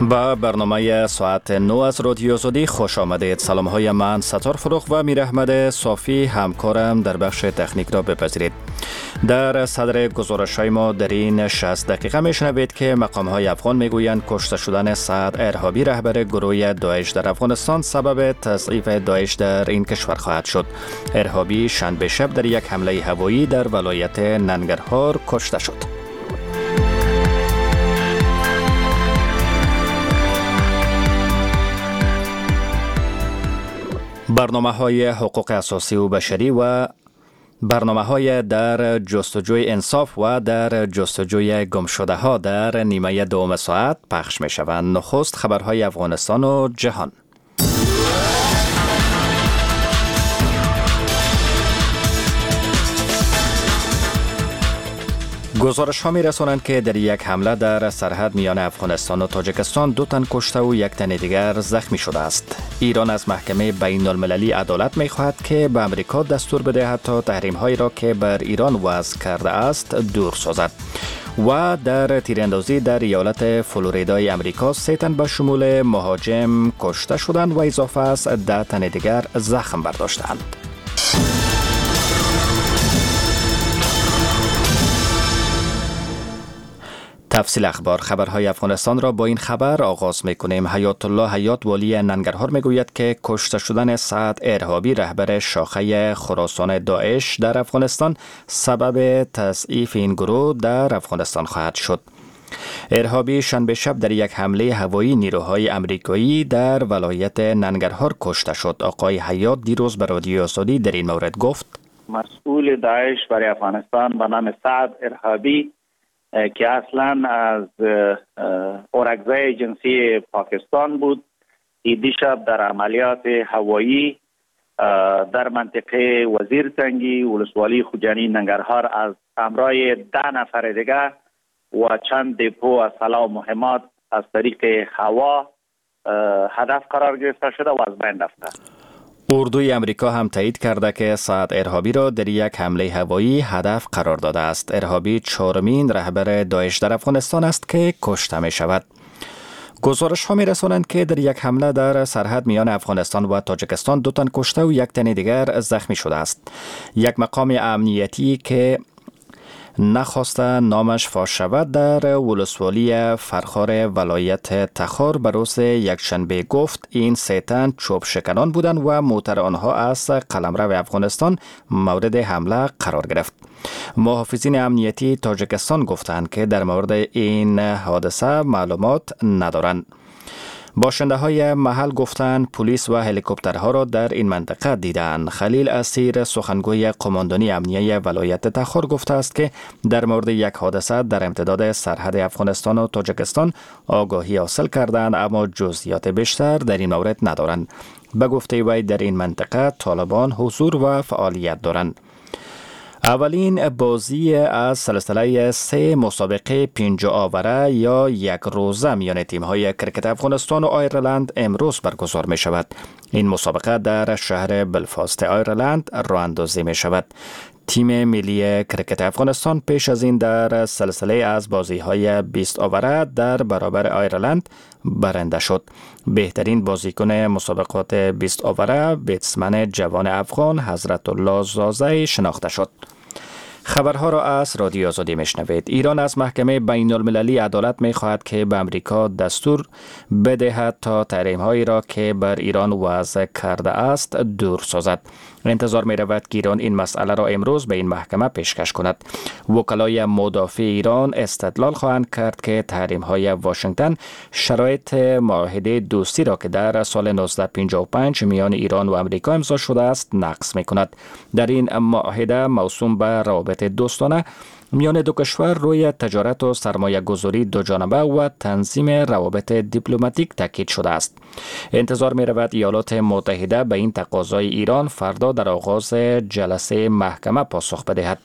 و برنامه ساعت 9 از رادیو آزادی خوش آمدید. سلام های من ستار فروغ و میر احمد صافی همکارم در بخش تکنیک را بپذیرید. در صدر گزارش های ما در این 60 دقیقه میشنوید که مقام های افغان میگویند کشته شدن سعد ارهابی رهبر گروه داعش در افغانستان سبب تضعیف داعش در این کشور خواهد شد. ارهابی شنبه شب در یک حمله هوایی در ولایت ننگرهار کشته شد. برنامه‌های حقوق اساسی و بشری و برنامه‌های در جستجوی انصاف و در جستجوی گمشده‌ها در نیمه دوم ساعت پخش می‌شوند. نخست خبرهای افغانستان و جهان. گزارش ها می رسانند که در یک حمله در سرحد میان افغانستان و تاجیکستان 2 تن کشته و 1 تن دیگر زخمی شده است. ایران از محکمه بین المللی عدالت می خواهد که به امریکا دستور بدهد تا تحریم هایی را که بر ایران وضع کرده است دور سازد. و در تیراندازی در ایالت فلوریدای امریکا 3 تن به شمول مهاجم کشته شدند و اضافه از 10 تن دیگر زخم برداشتند. تفصیل اخبار. خبرهای افغانستان را با این خبر آغاز می‌کنیم. حیات الله حیات والی ننگرهار میگوید که کشته شدن سعد ارهابی رهبر شاخه خراسان داعش در افغانستان سبب تضعیف این گروه در افغانستان خواهد شد. ارهابی شنبه شب در یک حمله هوایی نیروهای امریکایی در ولایت ننگرهار کشته شد. آقای حیات دیروز به رادیو آزادی در این مورد گفت: مسئول داعش برای افغانستان به نام سعد ارهابی که اصلا از اورگزای جنسی پاکستان بود، دیشب در عملیات هوایی در منطقه وزیر تنگی ولسوالی خوجانی ننگرهار از همراه 10 نفر دیگه و چند دپو از سلاح و مهمات از طریق هوا هدف قرار گرفته شده و از بین رفته. اردوی امریکا هم تایید کرده که سعد ارهابی را در یک حمله هوایی هدف قرار داده است. ارهابی 4مین رهبر داعش در افغانستان است که کشته می شود. گزارش ها می رسانند که در یک حمله در سرحد میان افغانستان و تاجیکستان 2 تن کشته و 1 تن دیگر زخمی شده است. یک مقام امنیتی که نخواسته نامش فاش شود در ولسوالی فرخار ولایت تخار به روز یکشنبه گفت این 3 تن چوب شکنان بودند و موتر آنها از قلمرو افغانستان مورد حمله قرار گرفت. محافظین امنیتی تاجیکستان گفتند که در مورد این حادثه معلومات ندارند. باشنده های محل گفتند پلیس و هلیکوپترها را در این منطقه دیدند. خلیل اسیر سخنگوی قماندانی امنیه ولایت تخار گفته است که در مورد یک حادثه در امتداد سرحد افغانستان و تاجیکستان آگاهی حاصل کردند اما جزئیات بیشتر در این مورد ندارند. به گفته وی در این منطقه طالبان حضور و فعالیت دارند. اولین بازی از سلسله 3 مسابقه 5 آوره یا 1 روزه میان تیم‌های کرکت افغانستان و آیرلند امروز برگزار می شود. این مسابقه در شهر بلفاست آیرلند راه اندازی می شود. تیم ملی کرکت افغانستان پیش از این در سلسله از بازی‌های 20 آوره در برابر آیرلند برنده شد. بهترین بازیکن مسابقات 20 آوره بیتسمن جوان افغان حضرت الله زازه شناخته شد. خبرها را از رادیو آزادی میشنوید. ایران از محکمه بین المللی عدالت می خواهد که به امریکا دستور بدهد تا تحریم هایی را که بر ایران وضع کرده است دور سازد. انتظار می رود که ایران این مسئله را امروز به این محکمه پیشکش کند. وکلای مدافع ایران استدلال خواهند کرد که تحریم های واشنگتن شرایط معاهده دوستی را که در سال 1955 میان ایران و امریکا امضا شده است نقض می کند. در این معاهده موسوم به روابط دوستانه میان دو کشور روی تجارت و سرمایه گذاری دو جانبه و تنظیم روابط دیپلماتیک تاکید شده است. انتظار می رود ایالات متحده به این تقاضای ایران فردا در آغاز جلسه محکمه پاسخ بدهد.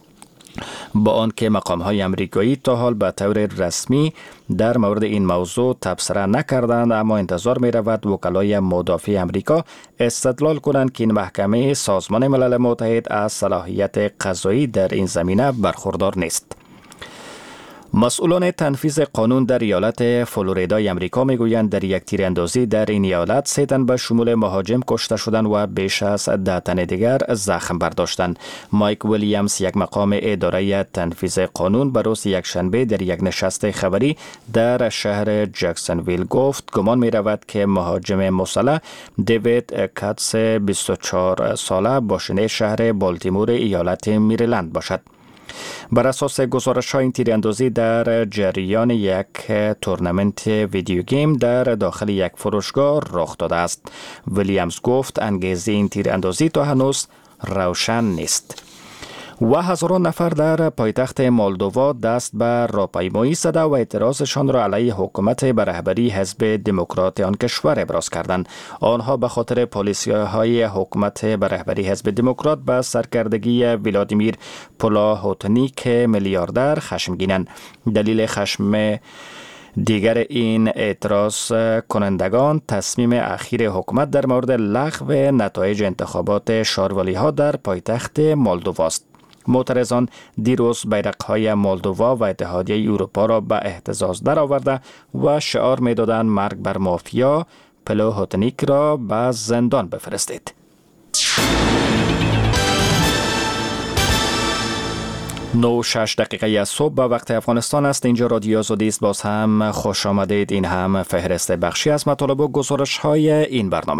با آنکه مقام‌های امریکایی تا حال به طور رسمی در مورد این موضوع تبصره نکردند، اما انتظار می رود وکلای مدافع امریکا استدلال کنند که این محکمه سازمان ملل متحد از صلاحیت قضایی در این زمینه برخوردار نیست. مسئولان تنفیذ قانون در ایالت فلوریدای امریکا میگویند در یک تیراندازی در این ایالت 3 تن به شمول مهاجم کشته شدند و بیش از 10 تن دیگر زخم برداشتند. مایک ویلیامز، یک مقام اداره تنفیذ قانون، به روز یکشنبه در یک نشست خبری در شهر جکسونویل گفت گمان می رود که مهاجم مسلح دیوید کاتس 24 ساله باشنده شهر بالتیمور ایالت مریلند باشد. بر اساس گزارش‌های این تیراندازی در جریان یک تورنمنت ویدیو گیم در داخل یک فروشگاه رخ داده است. ویلیامز گفت انگیزه این تیراندازی تا هنوز روشن نیست. و هزاران نفر در پایتخت مولدووا دست به راهپیمایی زده و اعتراضشان را علیه حکومت به رهبری حزب دموکرات آن کشور ابراز کردند. آنها به خاطر پالیسی‌های حکومت به رهبری حزب دموکرات به سرکردگی ولادیمیر پلاهوتنیک میلیاردر خشمگینند. دلیل خشم دیگر این اعتراض کنندگان تصمیم اخیر حکومت در مورد لغو نتایج انتخابات شاروالی‌ها در پایتخت مولدووا است. معترضان دیروز بیرق‌های مولدووا و اتحادیه اروپا را به اهتزاز درآورده و شعار می‌دادند مرگ بر مافیا، پلاهوتنیک را به زندان بفرستید. 9:06 دقیقه صبح به وقت افغانستان است. اینجا رادیو آزادی است. باز هم خوش آمدید. این هم فهرست بخشی از مطالب و گزارش‌های این برنامه.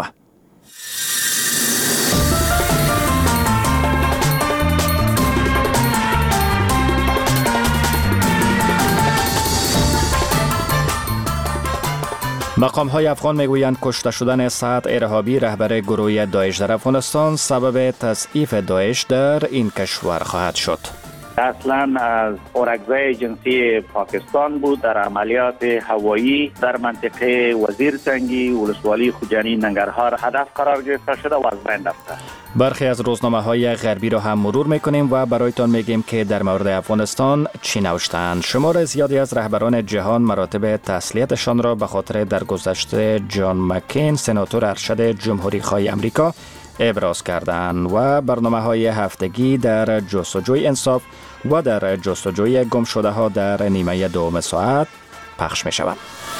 مقام‌های افغان میگویند کشته شدن سعد ارهابی، رهبر گروه داعش در افغانستان، سبب تضعیف داعش در این کشور خواهد شد. اصلا از اورگزای جنسی پاکستان بود. در عملیات هوایی در منطقه وزیر تنگی ولسوالی خوجانی ننگرهار هدف قرار گرفته شده و از بین رفته. برخی از روزنامه‌های غربی را هم مرور می‌کنیم و برایتان میگیم که در مورد افغانستان چی نوشتند. شمار زیادی از رهبران جهان مراتب تسلیتشان را به خاطر درگذشت جان مکین، سناتور ارشد جمهوری‌خواه آمریکا، ابراز کردند و برنامه‌های هفتگی در جستجوی انصاف و در جستجوی گمشده‌ها در نیمه دوم ساعت پخش می‌شوند.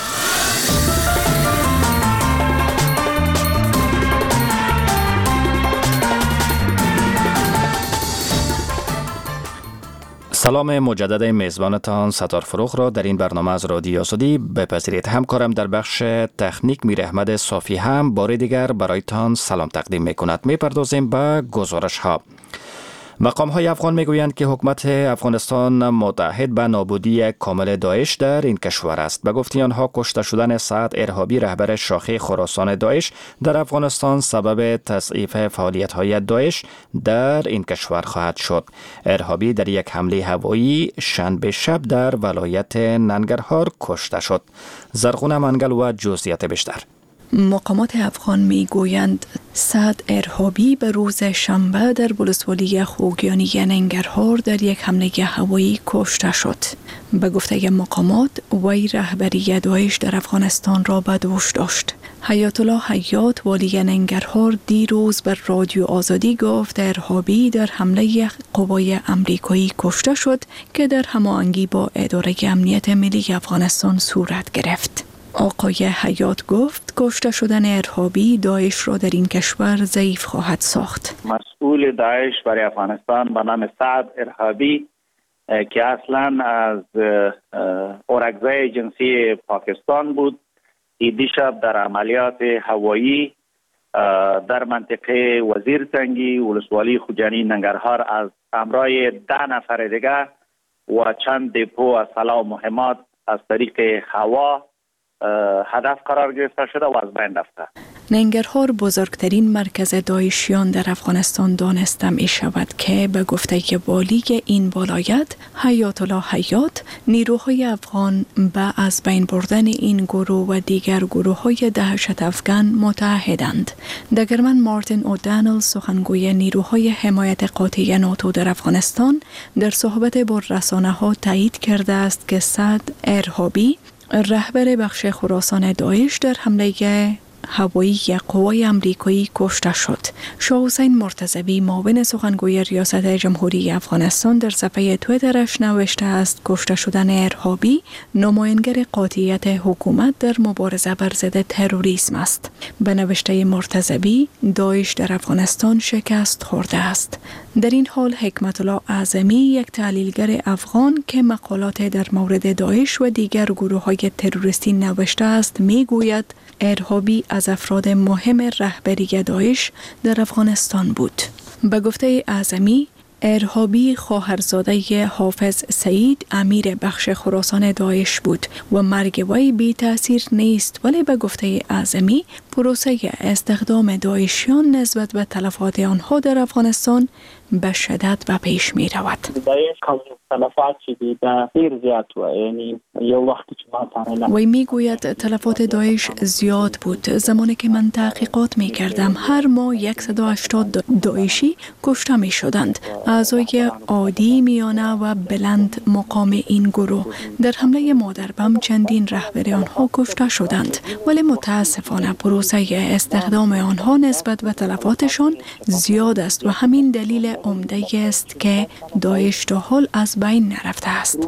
سلام مجدد میزبانتان ستار فروغ را در این برنامه از رادیو آزادی بپذیرید. همکارم در بخش تکنیک میر احمد صافی هم بار دیگر برایتان سلام تقدیم میکند. میپردازیم به گزارش ها. مقام‌های افغان میگویند که حکومت افغانستان متعهد به نابودی کامل داعش در این کشور است. به گفته آنها کشته شدن سعد ارهابی، رهبر شاخه خراسان داعش در افغانستان، سبب تضعیف فعالیت‌های داعش در این کشور خواهد شد. ارهابی در یک حمله هوایی شنبه شب در ولایت ننگرهار کشته شد. زرغون منگل و جزئیات بیشتر. مقامات افغان میگویند سعد ارهابی به روز شنبه در ولسوالی خوگیانی ننگرهار در یک حمله هوایی کشته شد. به گفته مقامات وی رهبری داعش در افغانستان را به دوش داشت. حیات الله حیات والی ننگرهار دیروز بر رادیو آزادی گفت ارهابی در حمله قوای امریکایی کشته شد که در هماهنگی با اداره امنیت ملی افغانستان صورت گرفت. آقای حیات گفت کشته شدن ارهابی داعش را در این کشور ضعیف خواهد ساخت. مسئول داعش برای افغانستان به نام سعد ارهابی که اصلا از اورگزای جنسی پاکستان بود، دیشب در عملیات هوایی در منطقه وزیر تنگی ولسوالی خوجانی ننگرهار از همراه 10 نفر دیگر و چند دپو از سلاح و مهمات از طریق هوا هدف قرار گرفته شده و از بین رفته. ننگرهار بزرگترین مرکز داعشیان در افغانستان دانسته می شود که به گفته والی این ولایت حیات الله حیات، نیروهای افغان به از بین بردن این گروه و دیگر گروه های دهشت افغان متحدند. دگرمن مارتین اودانل، سخنگوی نیروهای حمایت قاطع ناتو در افغانستان، در صحبت با رسانه ها تایید کرده است که سعد ارهابی، رهبر بخش خراسان داعش، در حمله هوایی قوای آمریکایی کشته شد. شاه حسین مرتضوی معاون سخنگوی ریاست جمهوری افغانستان در صفحه توییترش نوشته است کشته شدن ارهابی نمایانگر قاطعیت حکومت در مبارزه بر ضد تروریسم است. به نوشته مرتضوی داعش در افغانستان شکست خورده است. در این حال حکمت الله اعظمی یک تحلیلگر افغان که مقالات در مورد داعش و دیگر گروه‌های تروریستی نوشته است میگوید ارهابی از افراد مهم رهبری داعش در افغانستان بود. به گفته اعظمی ارهابی خواهرزاده حافظ سعید امیر بخش خراسان داعش بود و مرگ وی بی تأثیر نیست، ولی به گفته اعظمی پروسه استخدام داعشیان نسبت به تلفات آنها در افغانستان به شدت به پیش می رود. داعش کم تلفات دیده دیر زیاد و یعنی یه وقتی که ما تعمیل وی می گوید تلفات داعش زیاد بود. زمانی که من تحقیقات می کردم هر ماه 180 داعشی کشته می شدند. اعضای عادی میانه و بلند مقام این گروه در حمله مادر بم چندین رهبر آنها کشته شدند، ولی متاسفانه پروسه استخدام آنها نسبت به تلفاتشان زیاد است و همین دلیل عمده است که داعش تا حال از بین نرفته است.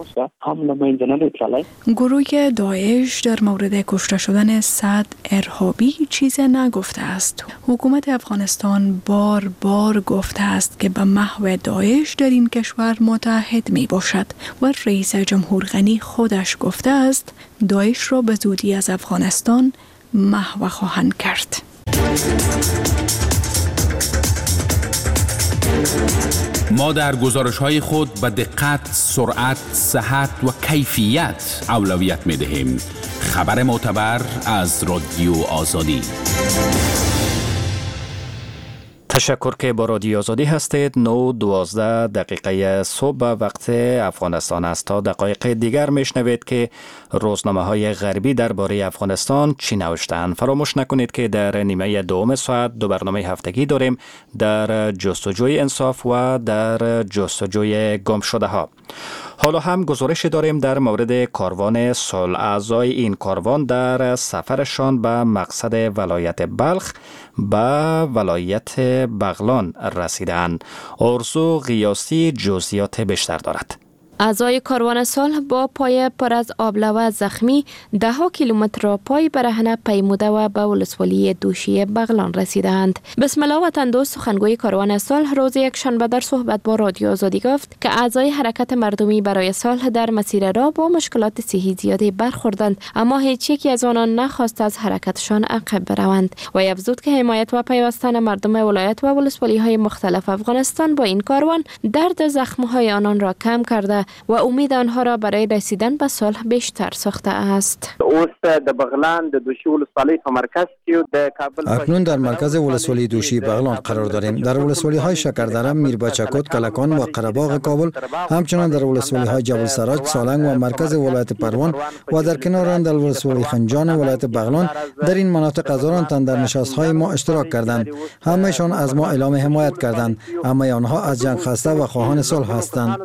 گروه داعش در مورد کشته شدن سعد ارهابی چیز نگفته است. حکومت افغانستان بار بار گفته است که به محو داعش در این کشور متحد می باشد و رئیس جمهور غنی خودش گفته است داعش را به زودی از افغانستان محو خواهند کرد. ما در گزارش‌های خود به دقت، سرعت، صحت و کیفیت اولویت می‌دهیم. خبر معتبر از رادیو آزادی. تشکر که با رادیو آزادی هستید. 9:12 دقیقه صبح وقت افغانستان است. تا دقایق دیگر میشنوید که روزنامه‌های غربی درباره افغانستان چی نوشتند. فراموش نکنید که در نیمه دوم ساعت دو برنامه هفتگی داریم، در جستجوی انصاف و در جستجوی گم شده ها. حالا هم گزارش داریم در مورد کاروان صلح. اعضای این کاروان در سفرشان به مقصد ولایت بلخ به ولایت بغلان رسیدند. ارزو غیاسی جزئیات بیشتر دارد. اعضای کاروان صلح با پای پر از آبلوه زخمی 10 کیلومتر را پای برهنه پیموده و به ولسوالی دوشی بغلان رسیدند. بسم الله وطن دوست سخنگوی کاروان صلح روز یکشنبه در صحبت با رادیو آزادی گفت که اعضای حرکت مردمی برای صلح در مسیر راه با مشکلات صحی زیادی برخوردند، اما هیچ یکی از آنان نخواست از حرکتشان عقب بروند. و افزود که حمایت و پیوستن مردم ولایت و ولسوالی های مختلف افغانستان با این کاروان درد زخم‌های آنان را کم کرده و امید آنها را برای رسیدن به صلح بیشتر ساخته است. اکنون در مرکز ولسوالی دوشی بغلان قرار داریم. در ولسوالی های شکردره، میربچکوت، کلکان و قره‌باغ کابل، همچنین در ولسوالی های جبل سراج، سالنگ و مرکز ولایت پروان و در کنار آن در ولسوالی خنجان ولایت بغلان. در این مناطق هزاران تن در نشست‌های ما اشتراک کردند. همه‌شان از ما اعلام حمایت کردند، اما آنها از جنگ خسته و خواهان صلح هستند.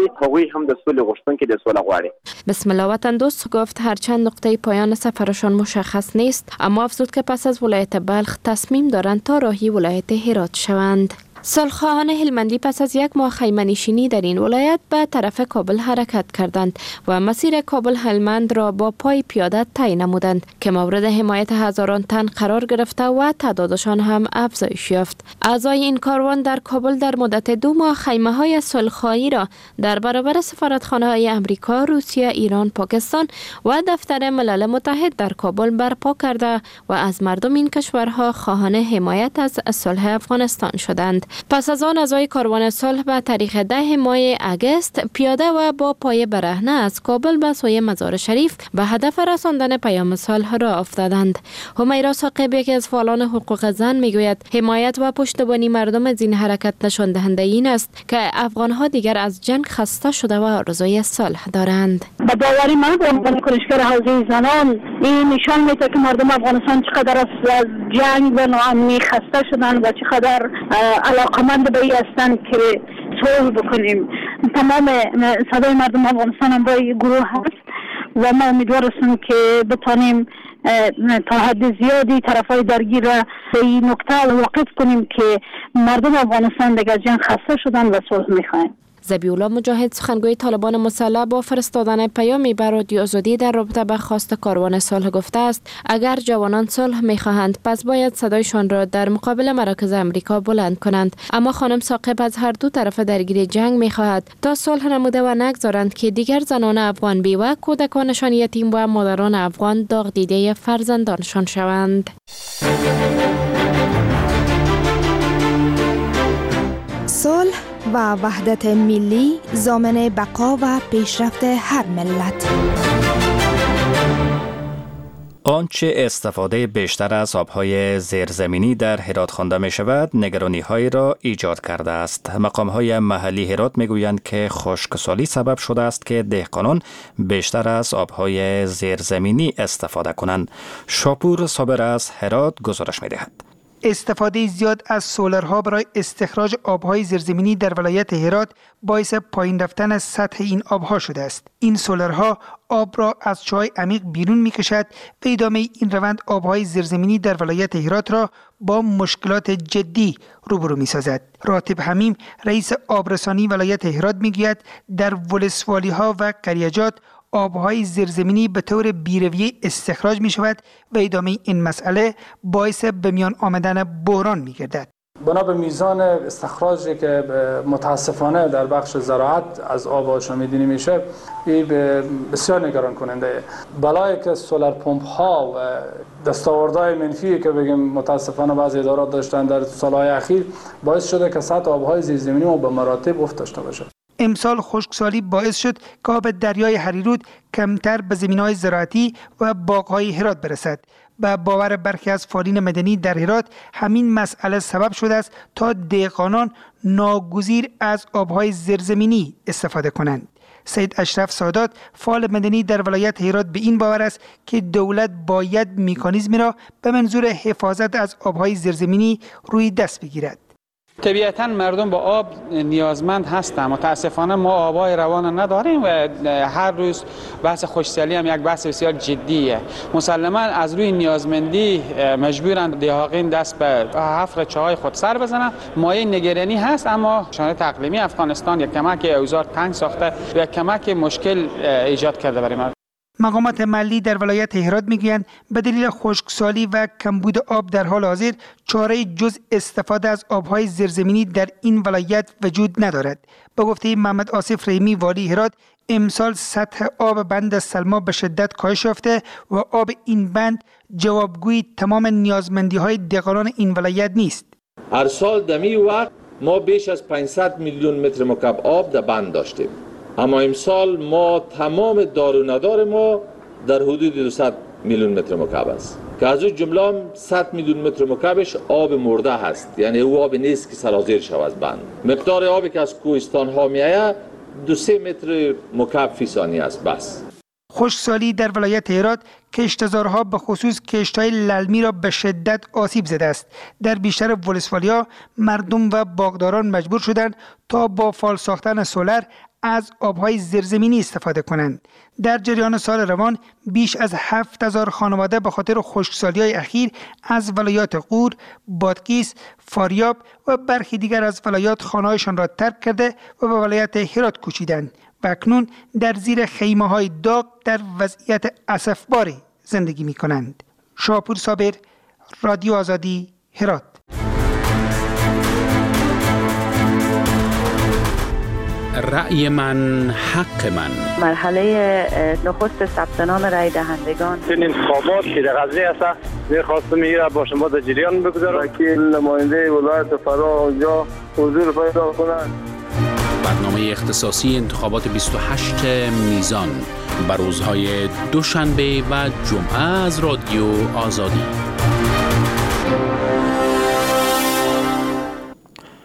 بسم الله وطن دوست گفت هرچند نقطه پایان سفرشان مشخص نیست، اما افزود که پس از ولایت بلخ تصمیم دارند تا راهی ولایت هرات شوند. صلح‌خواهان هلمندی پس از یک ماه خیمه‌نشینی در این ولایت به طرف کابل حرکت کردند و مسیر کابل هلمند را با پای پیاده طی نمودند که مورد حمایت هزاران تن قرار گرفته و تعدادشان هم افزایش یافت. اعضای این کاروان در کابل در مدت 2 ماه خیمه‌های صلح‌خواهی را در برابر سفارتخانه‌های امریکا، روسیه، ایران، پاکستان و دفتر ملل متحد در کابل برپا کرده و از مردم این کشورها خواهان حمایت از صلح افغانستان شدند. پس از آن اعضای کاروان صلح به تاریخ 10 ماه اگست پیاده و با پای برهنه از کابل به سوی مزار شریف به هدف رساندن پیام صلح را افتادند. همیرا ثاقب، یکی از فعالان حقوق زن، میگوید حمایت و پشتیبانی مردم از این حرکت نشان دهنده این است که افغانها دیگر از جنگ خسته شده و آرزوی صلح دارند. به باور من به عنوان کنشگر حوزه زنان این نشان میده که مردم افغانستان چقدر از جنگ و ناامنی خسته شدن و چقدر علاقمند به این هستند که صلح بکنیم. تمام صدای مردم افغانستان هم با این گروه هست و ما امیدوار هستیم که بتانیم تا حد زیادی طرفای درگیر را به این نکته واقف کنیم که مردم افغانستان دیگر جنگ خسته شدن و صلح میخواهند. ذبیح الله مجاهد سخنگوی طالبان مسلح با فرستادن پیامی بر رادیو آزادی در رابطه با خواست کاروان صلح گفته است اگر جوانان صلح میخواهند پس باید صدایشان را در مقابل مراکز امریکا بلند کنند. اما خانم ثاقب از هر دو طرف درگیری جنگ میخواهد تا صلح نموده و نگذارند که دیگر زنان افغان بیوه، کودکانشان یتیم و مادران افغان داغ دیده فرزندانشان شوند. صلح و وحدت ملی ضامن بقا و پیشرفت هر ملت. آنچه استفاده بیشتر از آبهای زیرزمینی در هرات خوانده می شود نگرانی های را ایجاد کرده است. مقام های محلی هرات می گویند که خشکسالی سبب شده است که دهقانان بیشتر از آبهای زیرزمینی استفاده کنند. شاپور صابر از هرات گزارش می دهد. استفاده زیاد از سولرها برای استخراج آبهای زیرزمینی در ولایت هرات باعث پایین رفتن سطح این آبها شده است. این سولرها آب را از چاهای عمیق بیرون می‌کشد و ادامه این روند آبهای زیرزمینی در ولایت هرات را با مشکلات جدی روبرو می‌سازد. راتب حمیم رئیس آبرسانی ولایت هرات می‌گوید در ولسوالی‌ها و قریجات آبهای زیرزمینی به طور بی‌رویه استخراج می شود و ادامه این مسئله باعث به میان آمدن بحران می گردد. بنا به میزان استخراجی که متاسفانه در بخش زراعت از آب آشامیدنی میشه، این بسیار نگران کننده. بلایی که سولر پمپ ها و دستاوردهای منفی که بگیم متاسفانه بعضی ادارات داشتن در سالهای اخیر باعث شده که سطح آبهای زیرزمینی ما به مراتب افت داشته باشه. امسال خشکسالی باعث شد که آب دریای هریرود کمتر به زمینهای زراعتی و باغ‌های هرات برسد. به باور برخی از فعالین مدنی در هرات همین مسئله سبب شده است تا دهقانان ناگزیر از آبهای زیرزمینی استفاده کنند. سید اشرف سادات فعال مدنی در ولایت هرات به این باور است که دولت باید مکانیزمی را به منظور حفاظت از آبهای زیرزمینی روی دست بگیرد. طبیعتاً مردم با آب نیازمند هستند. متاسفانه ما آبای روان نداریم و هر روز بحث خشکسالی هم یک بحث بسیار جدیه. مسلماً از روی نیازمندی مجبورند دهاقین دست به حفر چاهای خود سر بزنند. مایه نگرانی هست، اما شرایط اقلیمی افغانستان یک کمک اوضاع تنگ ساخته و یک کمک مشکل ایجاد کرده برای ما. مقامات محلی در ولایت هرات میگویند به دلیل خشکسالی و کمبود آب در حال حاضر چاره جز استفاده از آبهای زیرزمینی در این ولایت وجود ندارد. به گفته محمد آصف رحیمی والی هرات، امسال سطح آب بند سلما به شدت کاهش یافته و آب این بند جوابگوی تمام نیازمندی‌های دهقانان این ولایت نیست. هر سال دمی وقت ما بیش از 500 میلیون متر مکعب آب در بند داشتیم. اما امسال ما تمام دار و ندار ما در حدود 200 میلیون متر مکعب است که از اون جمله 100 میلیون متر مکعبش آب مرده هست، یعنی او آب نیست که سرازیر شود از بند. مقدار آبی که از کوهستان ها میآید 2-3 متر مکعب فی ثانیه است بس. خشکسالی در ولایت هرات کشتزارها به خصوص کشت‌های للمی را به شدت آسیب زده است. در بیشتر ولسوالی‌ها مردم و باغداران مجبور شدند تا با فال ساختن سولر از آبهای زیرزمینی استفاده کنند. در جریان سال روان بیش از 7000 خانواده به خاطر خشکسالی‌های اخیر از ولایات غور، بادغیس، فاریاب و برخی دیگر از ولایات خانه‌هایشان را ترک کرده و به ولایت هرات کوچیدند و اکنون در زیر خیمه‌های داغ در وضعیت اسفباری زندگی می‌کنند. شاپور صابر، رادیو آزادی، هرات. رأی من حق من. مرحله نخست ثبت نام رای دهندگان. این انتخابات که در غزه است، می‌خواستم میره با شما در جریان بگذارم. وکیل نماینده ولایت فرا اونجا حضور پیدا کنند. برنامه اختصاصی انتخابات 28 میزان بر روزهای دوشنبه و جمعه از رادیو آزادی.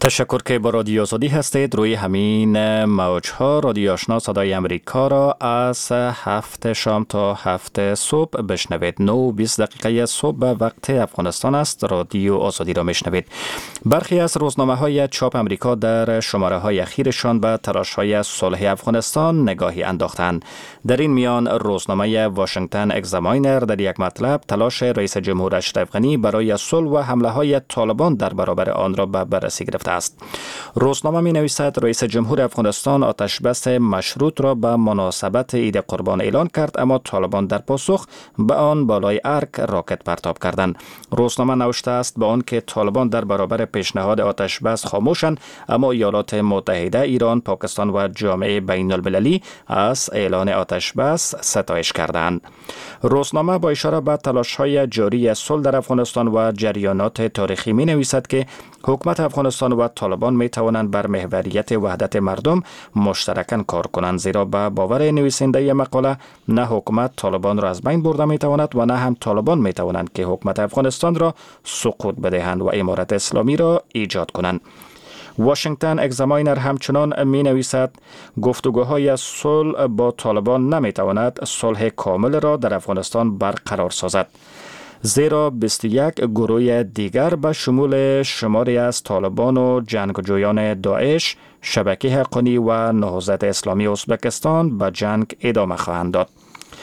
تشکر که با رادیو آزادی هستید. روی همین موج‌ها رادیو آشنا صدای امریکا را از 7 شام تا 7 صبح بشنوید. 9:20 دقیقه صبح به وقت افغانستان است. رادیو آزادی را میشنوید. برخی از روزنامه‌های چاپ امریکا در شماره‌های اخیرشان به تلاش‌های صلح افغانستان نگاهی انداختند. در این میان روزنامه واشنگتن اگزاماینر در یک مطلب تلاش رئیس جمهور اشرف غنی برای صلح و حمله‌های طالبان در برابر آن را به بررسی گرفته است. روزنامه می نویسد رئیس جمهور افغانستان آتش بس مشروط را به مناسبت عید قربان اعلان کرد، اما طالبان در پاسخ به آن بالای ارگ راکت پرتاب کردند. روزنامه نوشته است به آن که طالبان در برابر پیشنهاد آتش بس خاموشند، اما ایالات متحده، ایران، پاکستان و جامعه بین المللی از اعلان آتش بس ستایش کردند. روزنامه با اشاره به تلاش‌های جاری صلح در افغانستان و جریانات تاریخی می نویسد که حکومت افغانستان و طالبان می توانند بر محوریت وحدت مردم مشترکاً کار کنند، زیرا به باور نویسنده مقاله نه حکومت طالبان را از بین برده می تواند و نه هم طالبان می توانند که حکومت افغانستان را سقوط بدهند و امارت اسلامی را ایجاد کنند. واشنگتن اگزاماینر همچنان می نویسد گفتگوهای صلح با طالبان نمی تواند صلح کامل را در افغانستان برقرار سازد، زیرا 21 گروه دیگر به شمول شماری از طالبان و جنگجویان داعش، شبکه حقانی و نهضت اسلامی ازبکستان به جنگ ادامه خواهند داد.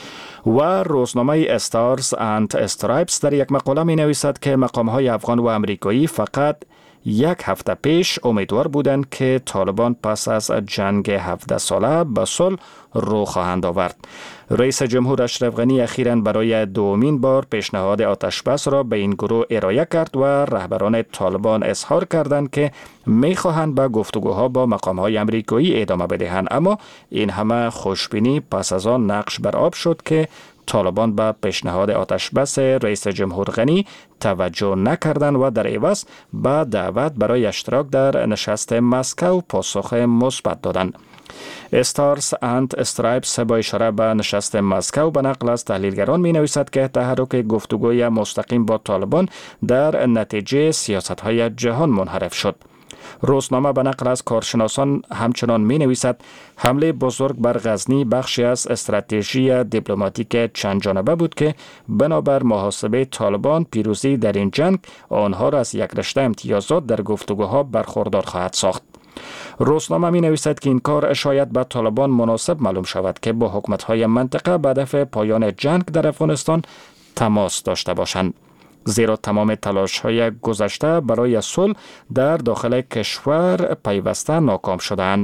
و روزنامه استارز اند استرایپس در یک مقاله می نویسد که مقام‌های افغان و امریکایی فقط یک هفته پیش امیدوار بودند که طالبان پس از جنگ 17 ساله به صلح رو خواهند آورد. رئیس جمهور اشرف غنی اخیراً برای دومین بار پیشنهاد آتش بس را به این گروه ارائه کرد و رهبران طالبان اظهار کردند که می‌خواهند به گفتگوها با مقام‌های امریکایی ادامه بدهند، اما این همه خوشبینی پس از آن نقش بر آب شد که طالبان به پیشنهاد آتش بس رئیس جمهور غنی توجه نکردند و در عوض به دعوت برای اشتراک در نشست مسکو پاسخ مثبت دادند. استارز اند استرایپس با اشاره به نشست مسکو به نقل از تحلیلگران می نویسد که تحرک گفتگوی مستقیم با طالبان در نتیجه سیاست‌های جهان منحرف شد. روزنامه به نقل از کارشناسان همچنان می نویسد حمله بزرگ بر غزنی بخشی از استراتژی دیپلماتیک چند جانبه بود که بنابر محاسبه طالبان پیروزی در این جنگ آنها را از یک رشته امتیازات در گفتگوها برخوردار خواهد ساخت. روزنامه می نویسد که این کار شاید به طالبان مناسب معلوم شود که با حکومت‌های منطقه به هدف پایان جنگ در افغانستان تماس داشته باشند، زیرا تمام تلاش‌های گذشته برای صلح در داخل کشور پیوسته ناکام شدند.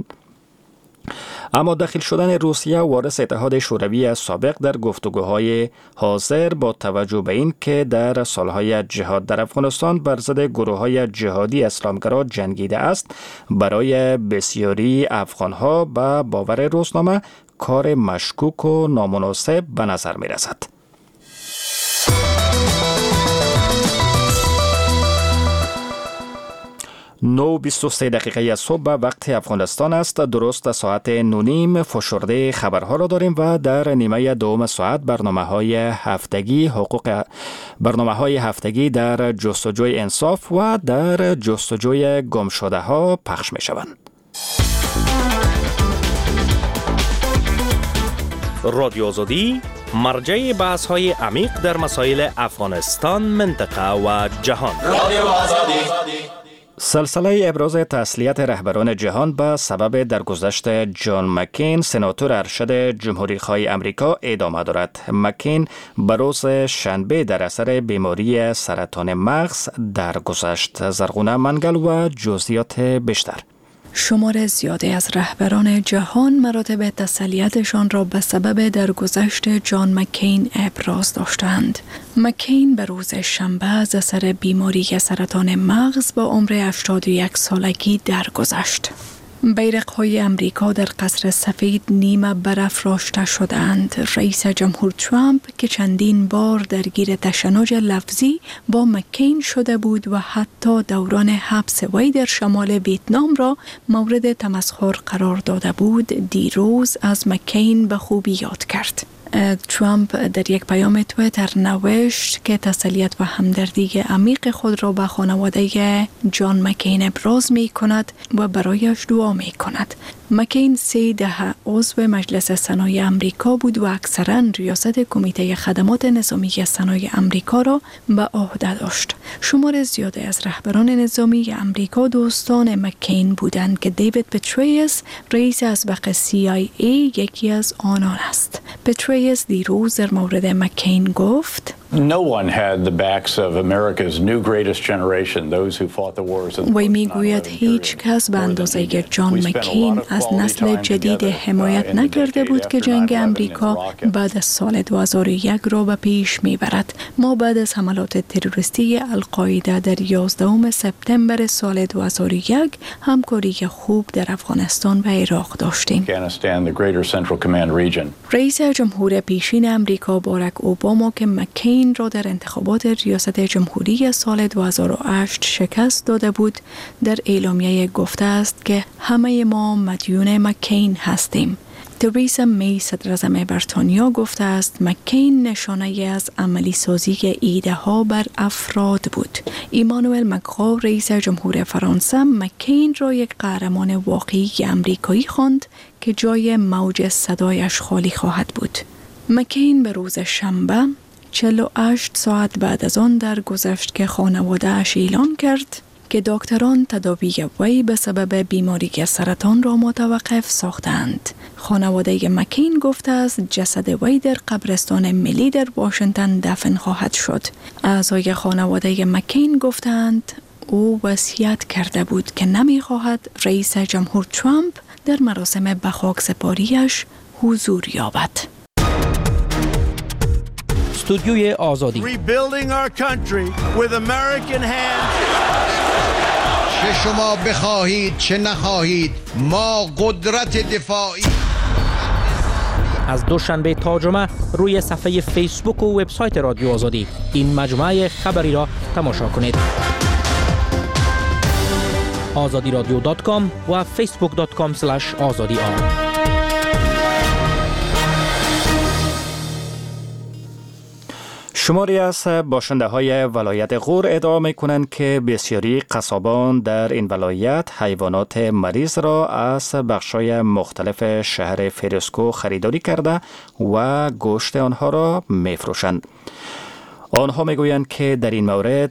اما داخل شدن روسیه وارث اتحاد شوروی سابق در گفتگوهای حاضر با توجه به این که در سالهای جهاد در افغانستان بر ضد گروه‌های جهادی اسلامگرا جنگیده است، برای بسیاری افغان‌ها به باور روزنامه کار مشکوک و نامناسب به نظر می‌رسد. 9:23 دقیقه صبح به وقت افغانستان است. درست ساعت 9:30 فشرده خبرها را داریم و در نیمه دوم ساعت برنامه‌های هفتگی در جستجوی انصاف و در جستجوی گمشده ها پخش می شوند. رادیو آزادی مرجع بحث های عمیق در مسائل افغانستان، منطقه و جهان. رادیو آزادی. سلسله ابراز تسلیت رهبران جهان به سبب درگذشت جان مکین، سناتور ارشد جمهوری‌خواه امریکا ادامه دارد. مکین به روز شنبه در اثر بیماری سرطان مغز درگذشت. زرغونه منگل و جزئیات بیشتر. شمار زیادی از رهبران جهان مراتب تسلیتشان را به سبب درگذشت جان مکین ابراز داشتند. مکین به روز شنبه از اثر بیماری سرطان مغز با عمر 81 سالگی درگذشت. بیرق‌های امریکا در قصر سفید نیمه برافراشته شدند. رئیس جمهور ترامپ که چندین بار درگیر تشنج لفظی با مکین شده بود و حتی دوران حبس وی در شمال ویتنام را مورد تمسخر قرار داده بود، دیروز از مکین به خوبی یاد کرد. ترامپ در یک پیام توییتر نوشت که تسلیت و همدردی عمیق خود را به خانواده جان مکین ابراز می کند و برایش دعا می کند. مکین 3 دهه عضو مجلس سنای امریکا بود و اکثراً ریاست کمیته خدمات نظامی سنای امریکا را به عهده داشت. شمار زیادی از رهبران نظامی امریکا دوستان مکین بودند که دیوید پتریوس رئیس اسبق CIA یکی از آنان است. پتریوس دیروز در مورد مکین گفت: وی میگوید هیچ کس به اندازه جان مکین از نسل جدید حمایت نکرده بود که جنگ امریکا بعد از سال 2001 را به پیش میبرد. ما بعد از حملات تروریستی القاعده در 11 سپتامبر سال 2001 همکاری خوب در افغانستان و عراق داشتیم. رئیس جمهور پیشین امریکا باراک اوباما که مکین را در انتخابات ریاست جمهوری سال 2008 شکست داده بود، در اعلامیه گفته است که همه ما مدیون مکین هستیم. تریسا می صدراعظم بریتانیا گفته است مکین نشانه از عملی سازی ایده ها بر افراد بود. ایمانوئل مکرون رئیس جمهور فرانسه مکین را یک قهرمان واقعی امریکایی خواند که جای موج صدایش خالی خواهد بود. مکین به روز شنبه 48 ساعت بعد از آن درگذشت که خانواده اش اعلام کرد که دکتران تداوی وی به سبب بیماری سرطان را متوقف ساختند. خانواده مکین گفته است جسد وی در قبرستان ملی در واشنگتن دفن خواهد شد. اعضای خانواده مکین گفتند او وصیت کرده بود که نمی‌خواهد رئیس جمهور ترامپ در مراسم به خاکسپاریش حضور یابد. استودیوی آزادی چه شما بخواهید چه نخواهید ما قدرت دفاعی. از دوشنبه تا جمعه روی صفحه فیسبوک و وبسایت رادیو آزادی این مجموعه خبری را تماشا کنید. azadiradio.com و facebook.com/azadi. شماری از باشنده های ولایت غور ادعا می کنند که بسیاری قصابان در این ولایت حیوانات مریض را از بخشای مختلف شهر فیروزکوه خریداری کرده و گوشت آنها را می فروشند. آنها می گویند که در این مورد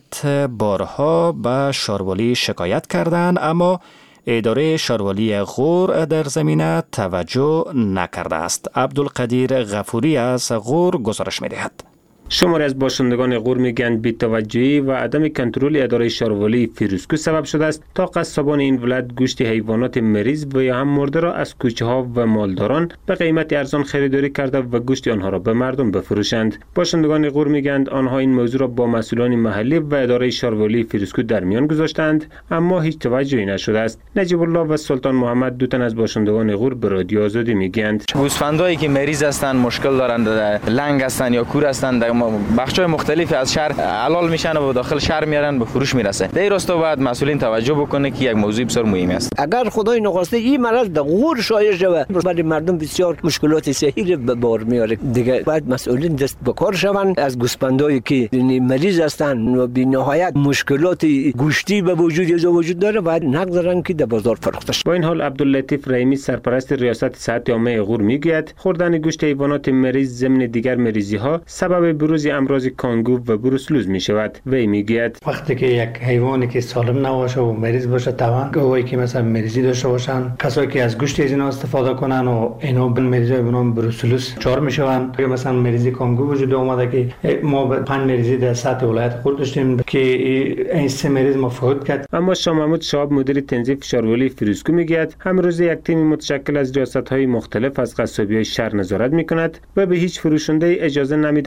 بارها به شاروالی شکایت کردند، اما اداره شاروالی غور در زمینه توجه نکرده است. عبدالقدیر غفوری از غور گزارش می دهد. شماری از باشندگان غور میگن بی‌توجهی و عدم کنترل اداره شاروالی فیروزکوه سبب شده است تا قصابان این ولایت گوشت حیوانات مریض و یا هم مرده را از کوچه ها و مالداران به قیمت ارزان خریداری کرده و گوشت آنها را به مردم بفروشند. باشندگان غور میگن آنها این موضوع را با مسئولان محلی و اداره شاروالی فیروزکوه در میان گذاشتند، اما هیچ توجهی نشده است. نجیب الله و سلطان محمد دو تن از باشندگان غور به رادیو آزادی میگن گوسفندایی که مریض هستند، مشکل دارند، لنگ هستند یا کور هستند، بخش‌های مختلفی از شهر علال میشن و داخل شهر میارن به فروش میرسه. در راستا باید مسئولین توجه بکنه که یک موضوع بسیار مهم است. اگر خدای نخواسته این مرض در غور شایع شود، برای مردم بسیار مشکلات صحی به بار میاره. دیگه باید مسئولین دست به کار شوند. از گوسفندایی که مریض هستند و بی نهایت مشکلات گوشتی به وجود داره باید نگذارن که در بازار فروخته شود. با این حال عبداللطیف رحیمی سرپرست ریاست صحت عامه غور میگوید خوردن گوشت حیوانات مریض ضمن دیگر مریضی ها سبب بروز امراض کانگو و بروسلوز می شود. وی میگوید وقتی که یک حیوانی که سالم نباشه و مریض باشه، طبعا گویی که مثلا مریضی داشته باشن، کسایی که از گوشت از اینا استفاده کنن و اینا به مریضای به نام بروسلوز چار میشون. مثلا مریضی کانگو وجود اومده که ما 5 مریضی در سطح ولایت خود داشتیم که این 3 مریض ما فوت کرد. اما شاه محمود شهاب مدیر تنظیف شاروالی فیروزکوه میگوید امروز یک تیم متشکل از ریاست‌های مختلف از قصابی‌های شهر نظارت میکند و به هیچ فروشنده اجازه نمیدهند که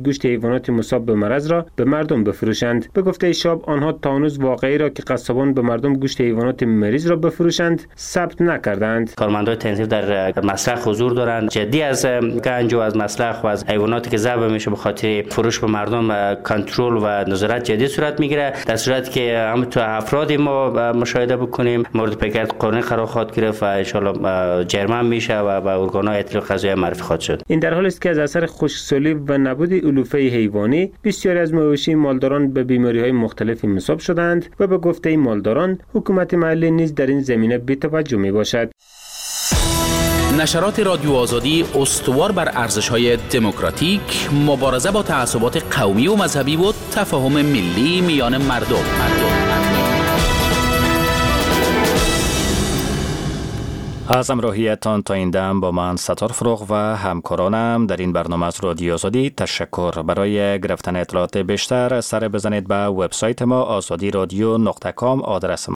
گوشت حیوانات مصاب به مرض را به مردم بفروشند. به گفته شاب آنها تا هنوز واقعی را که قصابان به مردم گوشت حیوانات مریض را بفروشند ثبت نکردند. کارمندان تنظیف در مسلخ حضور دارند، جدی از گنج و از مسلخ و از حیواناتی که ذبح میشه به خاطر فروش به مردم کنترل و نظارت جدی صورت میگیره. در صورتی که هم تو افرادی ما مشاهده بکنیم مورد پیگرد قانونی قرار خواهد گرفت و ان شاء الله جرمن میشه و به ارگان‌های اطلاع قضایی معرفی خواهد شد. این در حالی است که از اثر خشکسالی و نبود علوفه حیوانی بسیاری از مواشی مالداران به بیماری‌های مختلفی مصاب شدند و به گفته مالداران حکومت محلی نیز در این زمینه بی‌توجه میباشد. نشرات رادیو آزادی استوار بر ارزش‌های دموکراتیک، مبارزه با تعصبات قومی و مذهبی و تفاهم ملی میان مردم. از همراهیتان تا این دم با من ستار فروغ و همکارانم در این برنامه از رادیو آزادی تشکر. برای گرفتن اطلاعات بیشتر سر بزنید به وبسایت ما azadiradyo.com. آدرس